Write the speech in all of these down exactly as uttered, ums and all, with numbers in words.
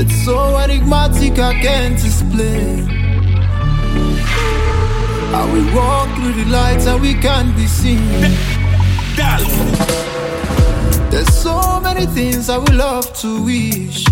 It's so enigmatic I can't explain. How we walk through the lights and we can't be seen. There's so many things I would love to wish,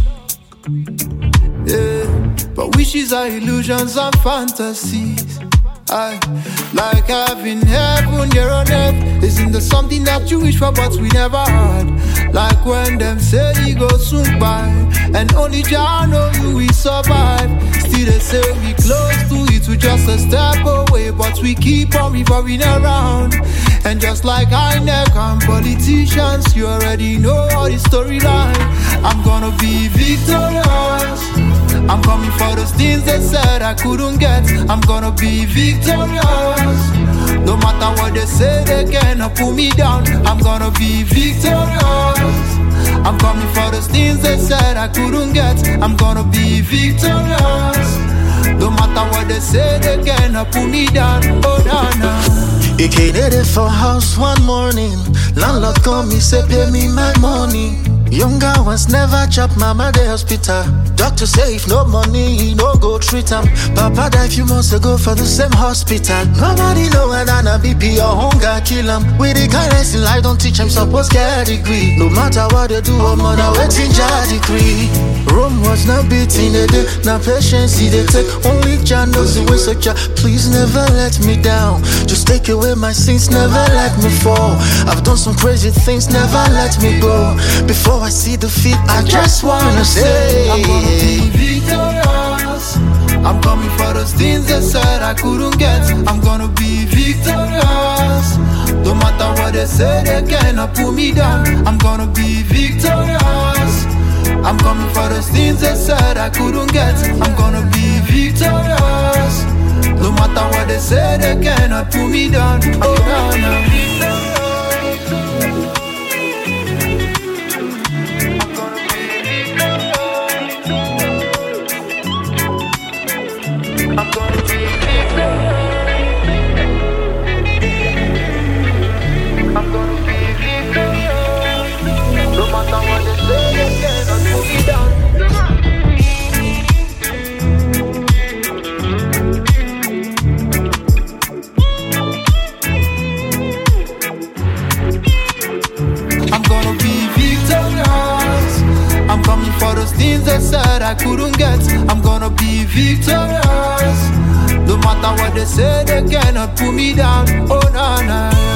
yeah, but wishes are illusions and fantasies. I like having heaven here on earth. Isn't there something that you wish for but we never had? Like when them say it goes soon by, and only Jah know you we survive. Still they say we close to it, we just a step away, but we keep on revolving around. And just like I never and politicians, you already know all the storyline. I'm gonna be victorious. I'm coming for those things they said I couldn't get. I'm gonna be victorious. No matter what they say, they cannot pull me down. I'm gonna be victorious. I'm coming for those things they said I couldn't get. I'm gonna be victorious. No matter what they say, they cannot pull me down. Oh, no, no. He came in for house one morning. Landlord called me, say pay me my money. Younger ones never chop mama the hospital. Doctor say if no money, he no go treat him. Papa died few months ago for the same hospital. Nobody know when I B P or hunger kill him. With the kindness in life don't teach him supposed get a degree. No matter what they do, I'm on a waiting jar degree. Rome was not beating a day, now patience they take. Only Jah knows the way, so Jah, please never let me down. Just take away my sins, never let me fall. I've done some crazy things, never let me go. Before I see defeat, I just wanna say I'm gonna be victorious. I'm coming for those things they said I couldn't get. I'm gonna be victorious. No matter what they say, they cannot pull me down. I'm gonna be victorious. I'm coming for those things they said I couldn't get. I'm gonna be victorious. No matter what they say, they cannot pull me down. Oh, no, no. For those things they said I couldn't get, I'm gonna be victorious. No matter what they say, they cannot pull me down. Oh, no, no.